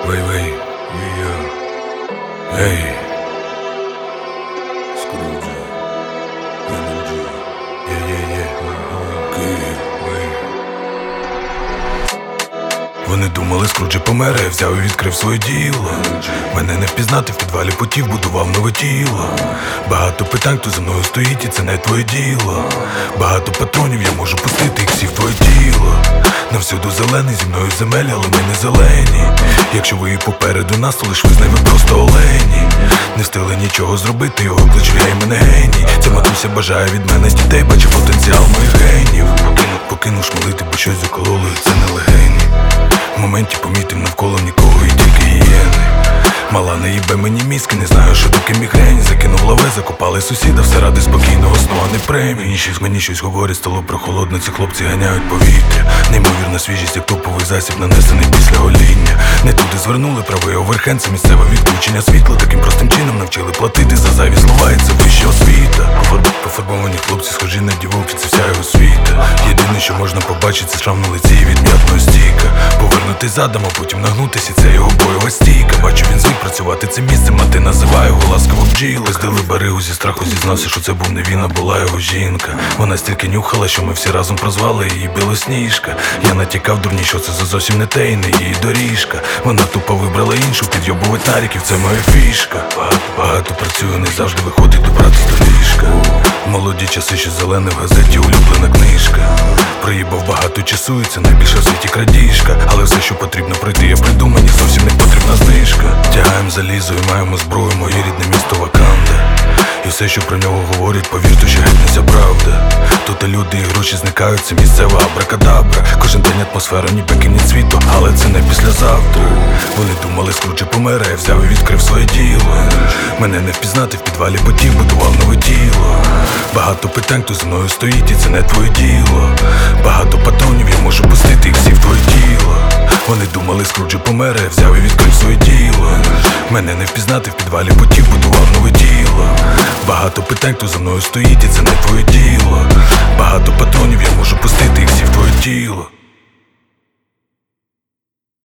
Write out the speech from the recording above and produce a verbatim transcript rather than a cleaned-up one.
Вей, вей, є-є. Ей. Скруджі. Енерджі. Є-є-є. Київ. Вей. Вони думали, Скруджі помер, я взяв і відкрив своє діло. Мене не впізнати, в підвалі потів, будував нове тіло. Багато питань, хто за мною стоїть, і це не твоє діло. Багато патронів, я можу пустити їх всі в твоє тіло. Навсюду зелений, зі мною земель, але ми не зелені. Якщо ви і попереду нас, то лиш визнай, ви просто олені. Не встигли нічого зробити, його кличу я і мене геній. Ця матуся бажає від мене з дітей, бачить потенціал моїх генів. Покину, покину шмалити, бо щось закололо, і це не легені. В моменті помітив навколо нікого і тільки гієни. Мала не їбе мені мізки, не знаю, що таке мігрень. Закинув лаве, закопали сусіда, все ради спокійного сну, а не премії. Інші з мені щось говорять, стало прохолодно, ці хлопці ганяють повітря. Неймовірна свіжість, як топовий засіб, нанесений після гоління. Не туди звернули правий оверхенд, це місцеве відключення світла. Таким простим чином навчили платити за зайві слова, і це вища освіта. Пофарбовані хлопці, схожі на дівок, і це вся його світа. Єдине, що можна побачити, це шрам на лиці від м'ятного стіка. Повернутись задом, а потім нагнутися, і це його бойова стійка. Бачу, він звик працювати цим місцем, а ти називає його ласково бджіли. Здали баригу, зі страху зізнався, що це був не він, а була його жінка. Вона стільки нюхала, що ми всі разом прозвали її Білосніжка. Я натякав дурні, що це за зовсім не те і не її доріжка. Вона тупо вибрала іншу, підйобувати наріків, це моя фішка. Багато, багато працюю, не завжди виходить добратись до ліжка. Молоді часи, що зелене в газеті, улюблена книжка. Проїбав багато часу, і це найбільша в світі крадіжка. Але все, що потрібно пройти, я придумав, мені зовсім не потрібна знижка. Тягаємо залізо і маємо зброю, моє рідне місто Ваканда. І все, що про нього говорять, повірте, що геть не вся правда. Тут люди і гроші зникають, це місцева абракадабра. Кожен день атмосфера, ніби кінець світу, але це не післязавтра. Вони думали, Скруджі помер, я взяв і відкрив своє діло. Мене не впізнати, в підвалі потів, будував нове тіло. Багато питань, хто за мною стоїть, і це не твоє діло. Багато патронів, я можу пустити їх всі в твоє тіло. Вони думали, Скруджі помер, я взяв і відкрив своє діло. Мене не впізнати, в підвалі потів, будував нове тіло. Багато питань, хто за мною стоїть, і це не твоє діло. Багато патронів, я можу пустити їх всі в твоє тіло.